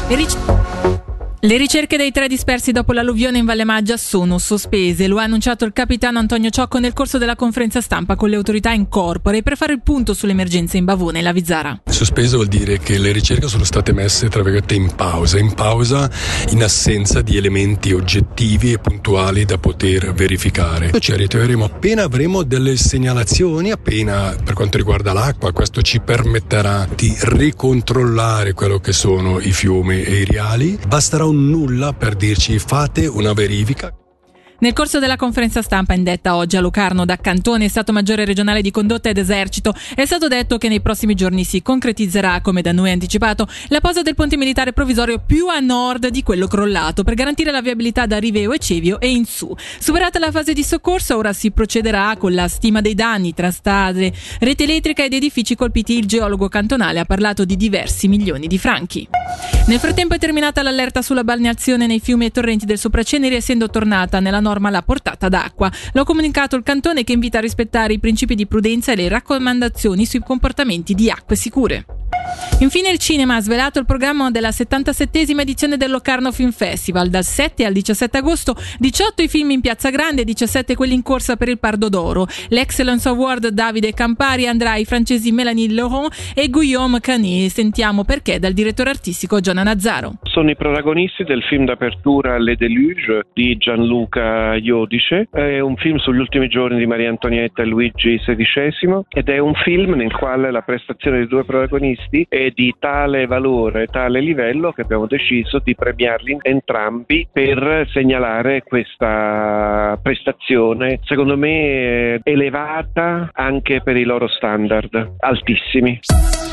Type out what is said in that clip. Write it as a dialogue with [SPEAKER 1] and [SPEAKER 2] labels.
[SPEAKER 1] Le ricerche dei 3 dispersi dopo l'alluvione in Valle Maggia sono sospese. Lo ha annunciato il capitano Antonio Ciocco nel corso della conferenza stampa con le autorità in corpore per fare il punto sull'emergenza in Bavone e la Vizzara.
[SPEAKER 2] Sospeso vuol dire che le ricerche sono state messe tra virgolette in pausa in assenza di elementi oggettivi e puntuali da poter verificare. Ci ritroveremo appena avremo delle segnalazioni, appena per quanto riguarda l'acqua. Questo ci permetterà di ricontrollare quello che sono i fiumi e i riali. Basterà un nulla per dirci fate una verifica.
[SPEAKER 1] Nel corso della conferenza stampa indetta oggi a Locarno da Cantone, Stato Maggiore Regionale di Condotta ed Esercito, è stato detto che nei prossimi giorni si concretizzerà, come da noi anticipato, la posa del ponte militare provvisorio più a nord di quello crollato per garantire la viabilità da Riveo e Cevio e in su. Superata la fase di soccorso, ora si procederà con la stima dei danni tra strade, rete elettrica ed edifici colpiti. Il geologo cantonale ha parlato di diversi milioni di franchi. Nel frattempo è terminata l'allerta sulla balneazione nei fiumi e torrenti del Sopraceneri, essendo tornata nella norma la portata d'acqua. L'ha comunicato il cantone, che invita a rispettare i principi di prudenza e le raccomandazioni sui comportamenti di acque sicure. Infine il cinema ha svelato il programma della 77esima edizione del Locarno Film Festival. Dal 7 al 17 agosto 18 i film in Piazza Grande e 17 quelli in corsa per il Pardo d'Oro. L'Excellence Award Davide Campari andrà ai francesi Mélanie Laurent e Guillaume Canet. Sentiamo perché dal direttore artistico Gianna Nazzaro.
[SPEAKER 3] Sono i protagonisti del film d'apertura Le Deluge di Gianluca Iodice. È un film sugli ultimi giorni di Maria Antonietta e Luigi XVI ed è un film nel quale la prestazione dei due protagonisti è di tale valore, tale livello, che abbiamo deciso di premiarli entrambi per segnalare questa prestazione, secondo me elevata anche per i loro standard altissimi.